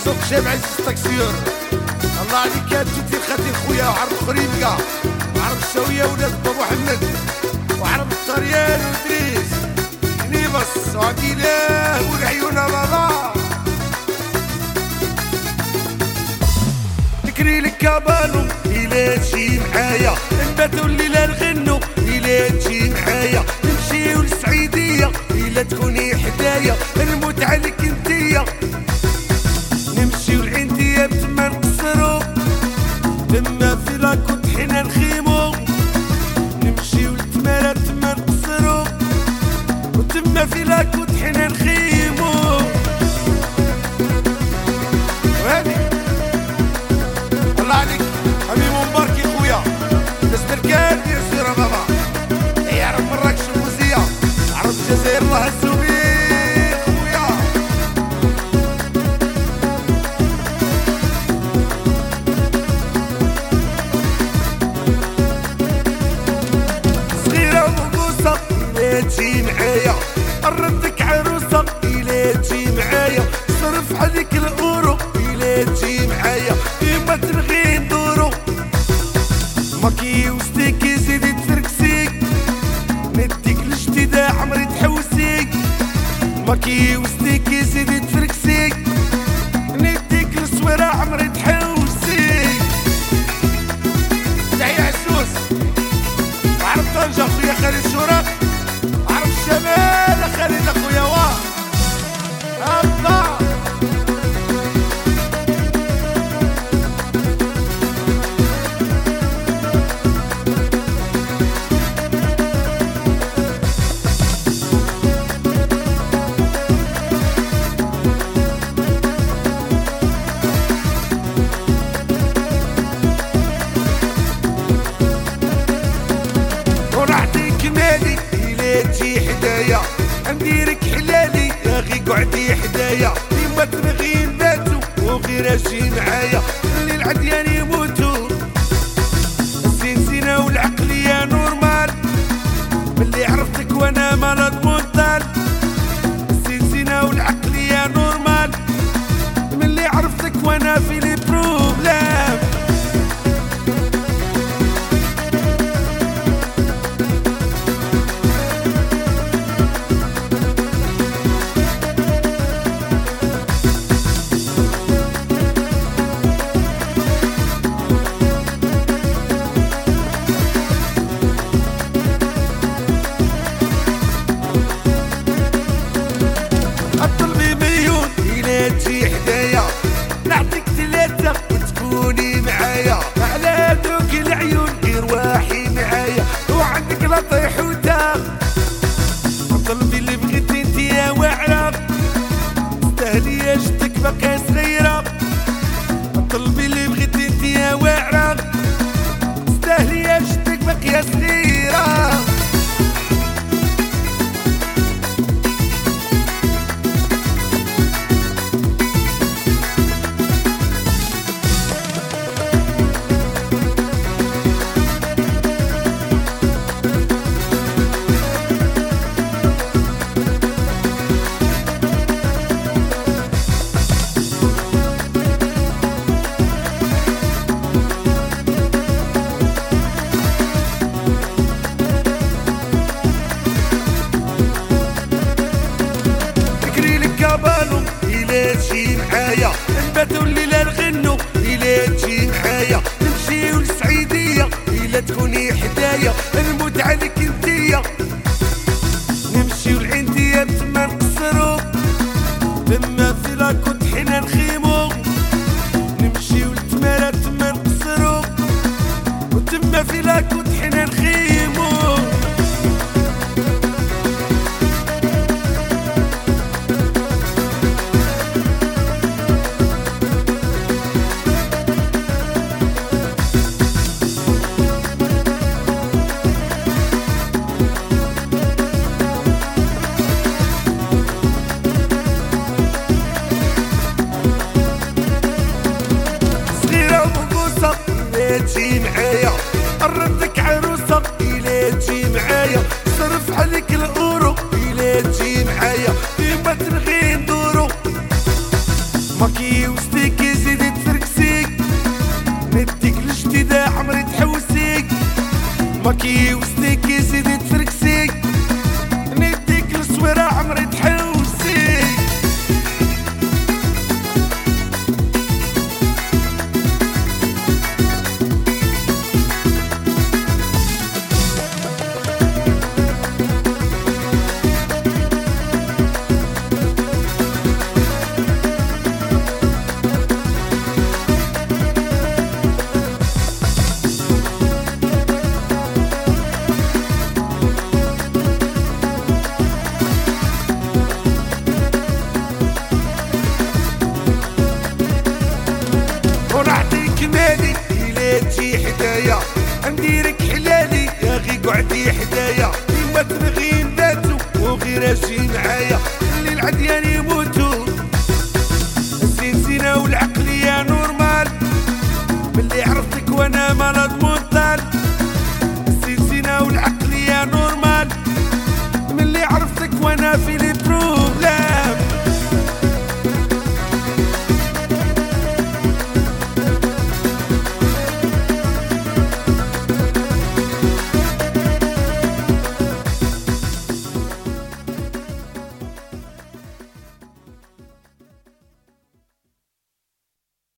سوق جامع التاكسيور. الله عليك يا تدير خاطر خويا وعرب خريبكا وعرب الشاوية ولاد با محمد وعرب الطريان ودريس نيبص وعقيلاه والعيونة بابا. نكري لك كابانو إلا تجي معايا، نباتو الليلة نغنو إلا تجي معايا، نمشيو للسعيدية إلا تكوني حدايا، نموت عليك انتيا. نمشيو لعنديا بتما نقصرو تما في لاكوت حنا نخيمو، نمشيو لتمارا تما نقصرو وتما في لاكوت حنا نخيمو. وهادي الله عليك حبيب مبارك خويا ناس بركان يا سيرة بابا يعرف مراكش الموزية عرب الجزائر الله هزو بيه خويا. صغيرة ومبوسة إلا تجي معايا، قربتك عروسة إلا تجي معايا، صرف عليك الأورو إلا تجي معايا، ما تبغي ندورو ماكي وستيكي زيدي تفركسيك، نديك الجديدة عمري تحوسيك، ماكي وستيكي زيدي تفركسيك، نديك الصويرة عمري تحوسيك. تحية عسوس وعرب طنجة خويا خالد شورق، عرب الشمال خالد اخويا واه الله. تجي حدايا نديرك حلالي يا غي قعدي حدايا، ديما تبغي نباتو وغير اجي معايا، اللي العديان يموتو الزنزينة والعقلية نورمال، ملي عرفتك وانا مرض منطال، الزنزينة والعقلية نورمال، ملي عرفتك وانا في لي بروبلام. اطلبي مليون إلا تجي حدايا، نعطيك ثلاثة وتكوني معايا، على دوك العيون غير واحي معايا، وعندك لا طيح وتا. اطلبي اللي بغيتي انتي يا واعرة، تستاهلي يا جدك باقا صغيرة، اطلبي اللي بغيتي انتي يا واعرة، تستاهلي يا جدك باقية صغيرة. إلا تجي معايا، نباتو الليلة نغنو إلا تجي معايا، نمشيو للسعيدية إلا تكوني حدايا، نموت عليك انتيا. نمشيو لعنديا تما نقصرو تما في لاكوت حنا نخيمو، نمشيو لتمارا تما نقصرو وتما في لاكوت حنا نخيمو. تجي معايا، قربتك عروسة إلا تجي معايا، صرف عليك الأورو إلا تجي معايا، ديما تبغي ندورو ماكي وستيك راسي معايا اللي العديان يموتوا السنسنة والعقل